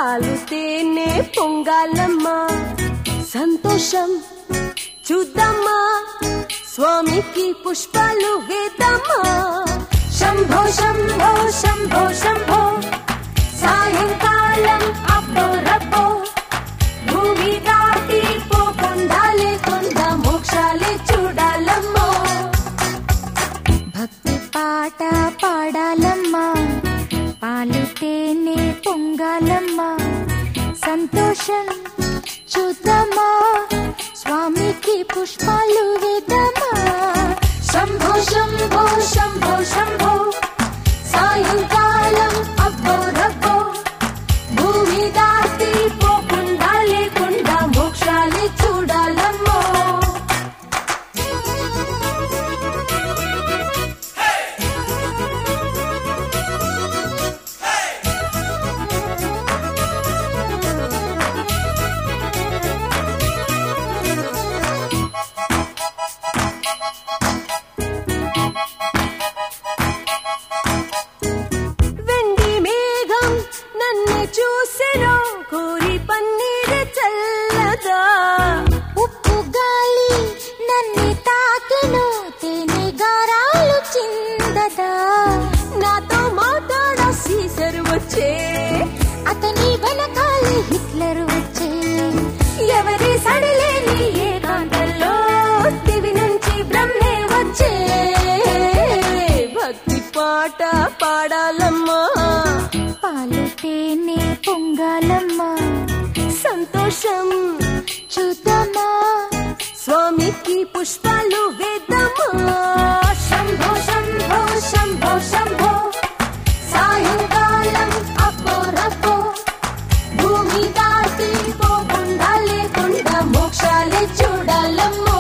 పాలు తేనె పొంగాలమ్మా సంతోషం చూద్దామా స్వామికి పుష్పాలు వేద్దామా శంభో శంభో శంభో శంభో సాయంకాలం అబ్బో రబ్బో భూమి దాటి పోకుండా లేకుండా మోక్షాలే చూడాలమ్మా భక్తి పాట పాడాలమ్మా పాలు తేనె పొంగాలమ్మా సంతోషం చూద్దామా స్వామికి పుష్పాలు వేద్దామా శంభో శంభో శంభో శంభో సాయంకాలం అబ్బో రబ్బో భూమి దాటి పోకుండా లేకుండా మోక్షాలే చూడాలమ్మో చూసెను కోరి పన్నీరు చల్లదా ఉప్పు గాలి నన్ను తాకెను తేనె గారాలు చిందదా నాతో మాట్లాడా సీసరు వచ్చే అతని వెనకాలే హిట్లర్ వచ్చే ఎవరి సడిలేని ఏకాంతంలో దివి నుంచి బ్రహ్మే వచ్చే భక్తి పాట పాడాలమ్మా పాలు తేనె పొంగాలమ్మా సంతోషం చూద్దామా స్వామికి పుష్పాలు వేద్దామా శంభో శంభో శంభో శంభో సాయంకాలం అబ్బో రబ్బో భూమి దాటి పోకుండా లేకుండా మోక్షాలే చూడాలమ్మో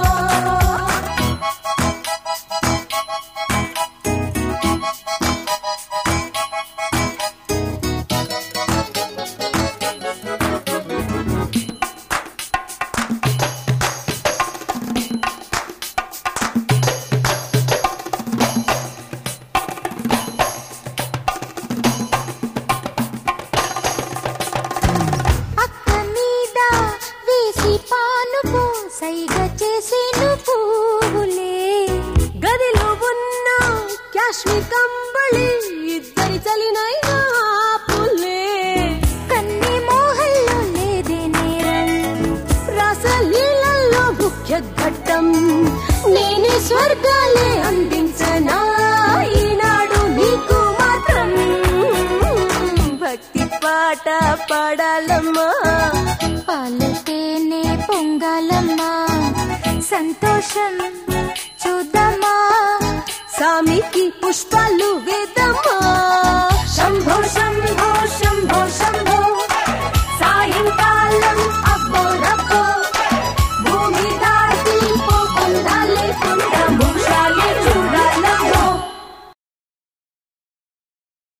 సైగ చేసేను పువ్వులే గదిలో ఉన్న కాశ్మీర్ కంబళి ఇద్దరి చలినైనా పుల్లే కన్ని మోహల్లో లేదే నేరం రాసలీలల్లో ముఖ్య ఘట్టం నేనే స్వర్గాలే అందించనా ఈనాడు నీకు మాత్రం భక్తి పాట పాడాలమ్మా పాలు తేనె పొంగాలమ్మా సంతోషం చూద్దామా స్వామికి పుష్పాలు వేద్దామా